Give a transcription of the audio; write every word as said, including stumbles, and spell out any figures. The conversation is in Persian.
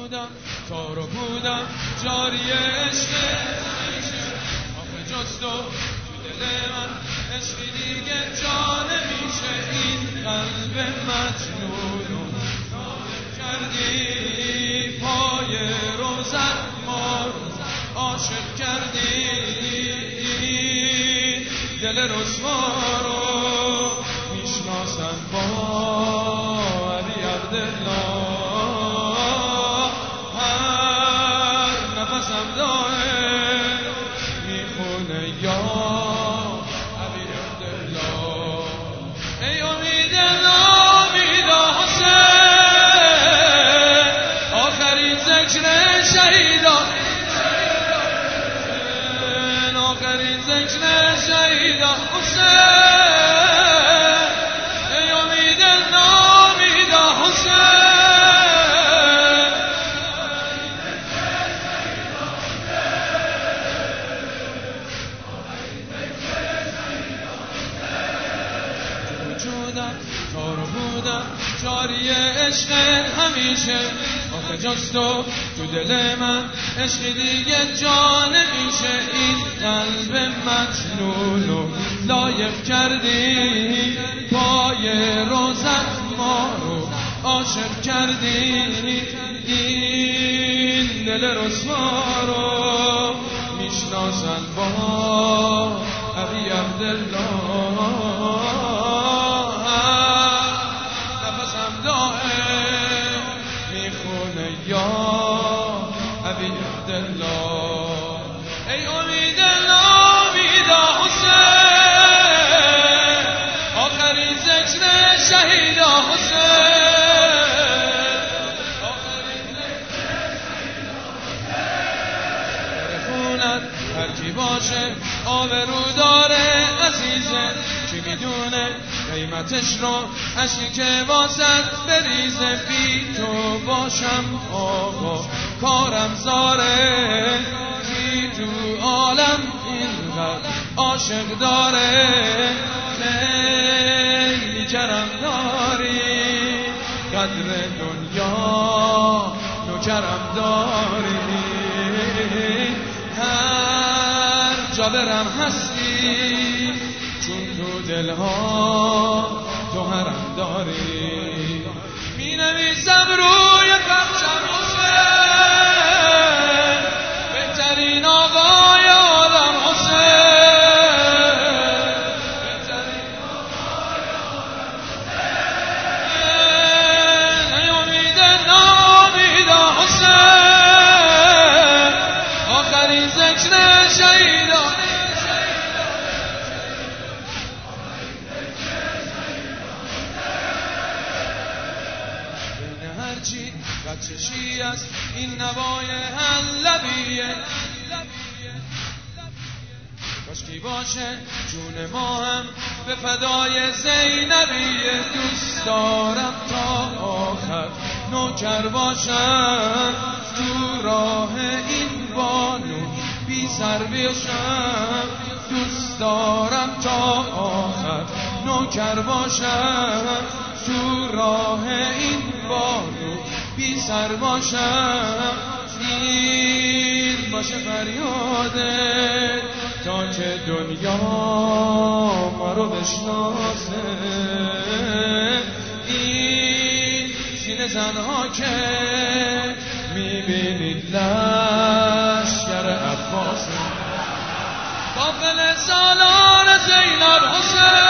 بودم تا رو بودم جاری عشق آخه جز تو تو دل من عشقی دیگه جا نمیشه این قلب مجنون کردی پای روزت ما رو عاشق کردی دل رسوا رو میشناسن با علی عبدالله هر نفسم داره میخونه یا علی عبدالله ای امید نامید حسین آخرین ذکر شهیدان آخرین ذکر شهیدان حسین ای امید نامید حسین وجودم تا رو بودم جاری عشق همیشه آخه جز تو تو دل من عشق دیگه جا نمیشه این قلب مجنون رو لایق کردی پای روزت ما رو عاشق کردی این دل رسوا رو میشناسن با علی عبدالله نفسم دائم میخونه یا علی عبدالله ای امید نامید حسین آخرین ذکر شهید حسین آخرین ذکر شهید حسین خونت هرکی باشه آبرو داره عزیزه چی میدونه قیمتش رو اشکی که واسد بریزه بی تو باشم آقا کارم زاره کی تو عالم اینقدر عاشق داره خیلی کرم داری قدر دنیا نوکرم داری هر جا برم هستی چون تو دلها تو حرم داری می نویسم روی پرچم حسین بهترین آقای عالم حسین بهترین آقای عالم حسین ای امید نامید حسین آخرین ذکر شهیدان هرچی بچشی است این نوای حلبیه کاشکی باشه جون ما هم به فدای زینبیه دوست دارم تا آخر نوکر باشم تو راه این بانو بی سر بشم دوست دارم تا آخر نوکر باشم تو راه این بانو بی سر باشم این باشه فریاده تا که دنیا ما رو بشناسه این سینه زنها که میبینید لشکر عباسه داخل سالار زینب حسین